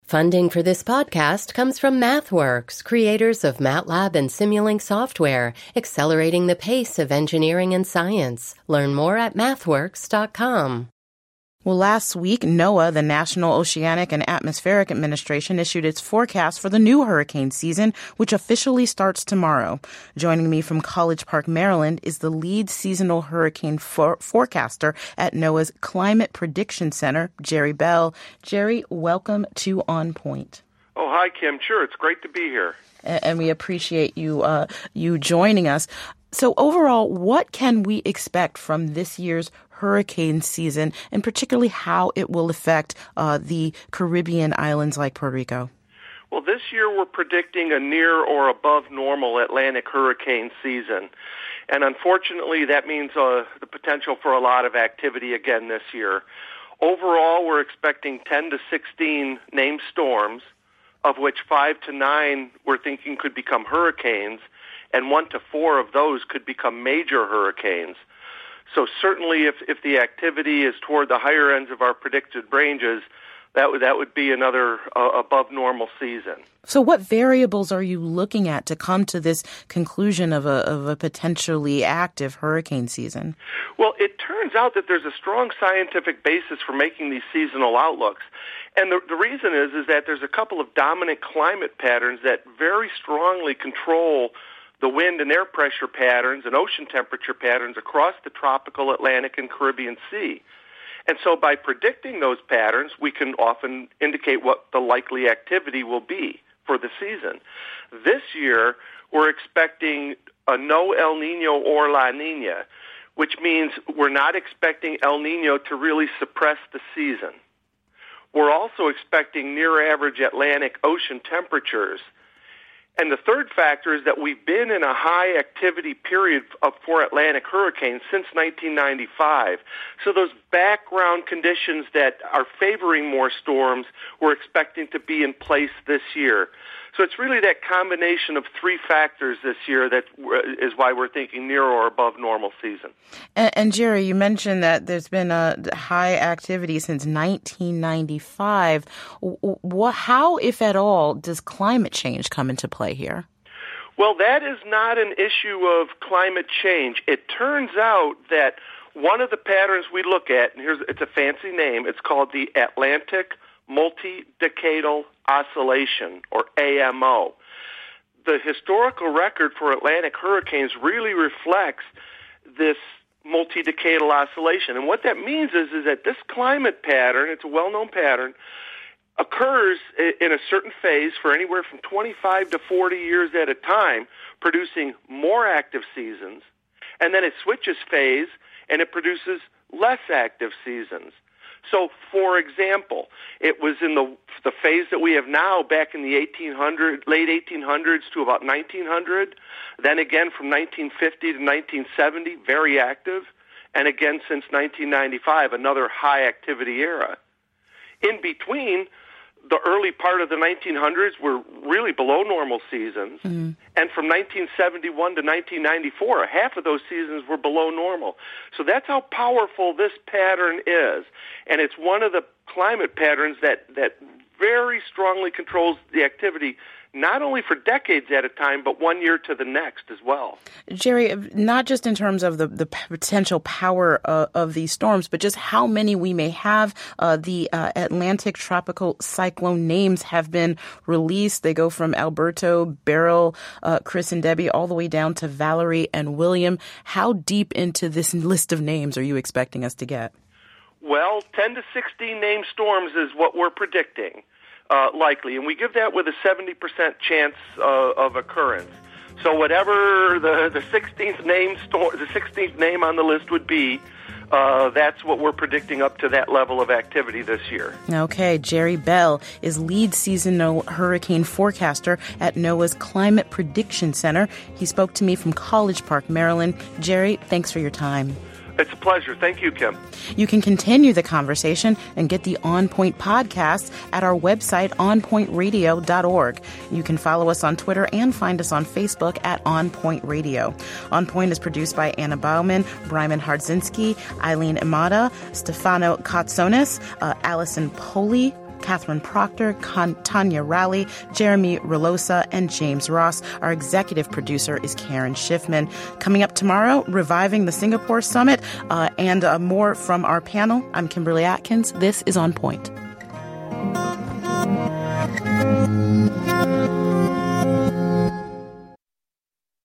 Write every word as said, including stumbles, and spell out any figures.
Funding for this podcast comes from MathWorks, creators of MATLAB and Simulink software, accelerating the pace of engineering and science. Learn more at mathworks dot com. Well, last week, NOAA, the National Oceanic and Atmospheric Administration, issued its forecast for the new hurricane season, which officially starts tomorrow. Joining me from College Park, Maryland, is the lead seasonal hurricane for- forecaster at NOAA's Climate Prediction Center, Jerry Bell. Jerry, welcome to On Point. Oh, hi, Kim. Sure, it's great to be here. And, and we appreciate you uh, you joining us. So overall, what can we expect from this year's hurricane season, and particularly how it will affect uh, the Caribbean islands like Puerto Rico? Well, this year we're predicting a near or above normal Atlantic hurricane season. And unfortunately, that means uh, the potential for a lot of activity again this year. Overall, we're expecting ten to sixteen named storms, of which five to nine we're thinking could become hurricanes, and one to four of those could become major hurricanes. So certainly if, if the activity is toward the higher ends of our predicted ranges, that would, that would be another uh, above normal season. So what variables are you looking at to come to this conclusion of a, of a potentially active hurricane season? Well, it turns out that there's a strong scientific basis for making these seasonal outlooks. And the, the reason is, is that there's a couple of dominant climate patterns that very strongly control the wind and air pressure patterns and ocean temperature patterns across the tropical Atlantic and Caribbean Sea. And so by predicting those patterns, we can often indicate what the likely activity will be for the season. This year, we're expecting a no El Nino or La Nina, which means we're not expecting El Nino to really suppress the season. We're also expecting near-average Atlantic ocean temperatures. And the third factor is that we've been in a high activity period of, for Atlantic hurricanes since nineteen ninety-five. So those background conditions that are favoring more storms, we're expecting to be in place this year. So it's really that combination of three factors this year that is why we're thinking near or above normal season. And, and Jerry, you mentioned that there's been a high activity since nineteen ninety-five. What, how, if at all, does climate change come into play here? Well, that is not an issue of climate change. It turns out that one of the patterns we look at, and here's it's a fancy name, it's called the Atlantic Multi-Decadal Oscillation, or A M O. The historical record for Atlantic hurricanes really reflects this multi-decadal oscillation. And what that means is, is that this climate pattern, it's a well-known pattern, occurs in a certain phase for anywhere from twenty-five to forty years at a time, producing more active seasons, and then it switches phase and it produces less active seasons. So, for example, it was in the the phase that we have now back in the eighteen hundreds, late eighteen hundreds to about nineteen hundred, then again from nineteen fifty to nineteen seventy, very active, and again since nineteen ninety-five, another high activity era. In between, the early part of the nineteen hundreds were really below normal seasons, mm-hmm. and from nineteen seventy-one to nineteen ninety-four, half of those seasons were below normal. So that's how powerful this pattern is, and it's one of the climate patterns that, that very strongly controls the activity, not only for decades at a time, but one year to the next as well. Jerry, not just in terms of the, the potential power uh, of these storms, but just how many we may have. Uh, the uh, Atlantic tropical cyclone names have been released. They go from Alberto, Beryl, uh, Chris and Debbie, all the way down to Valerie and William. How deep into this list of names are you expecting us to get? Well, ten to sixteen named storms is what we're predicting. Uh, likely, and we give that with a seventy percent chance uh, of occurrence. So whatever the the sixteenth name storm, the sixteenth name on the list would be, uh, that's what we're predicting up to that level of activity this year. Okay, Jerry Bell is lead seasonal hurricane forecaster at NOAA's Climate Prediction Center. He spoke to me from College Park, Maryland. Jerry, thanks for your time. It's a pleasure. Thank you, Kim. You can continue the conversation and get the On Point podcast at our website, on point radio dot org. You can follow us on Twitter and find us on Facebook at On Point Radio. On Point is produced by Anna Bauman, Bryman Hardzinski, Eileen Imada, Stefano Katsonis, uh, Allison Poli, Catherine Proctor, Con- Tanya Rowley, Jeremy Relosa, and James Ross. Our executive producer is Karen Schiffman. Coming up tomorrow, reviving the Singapore Summit, uh, and uh, more from our panel. I'm Kimberly Atkins. This is On Point.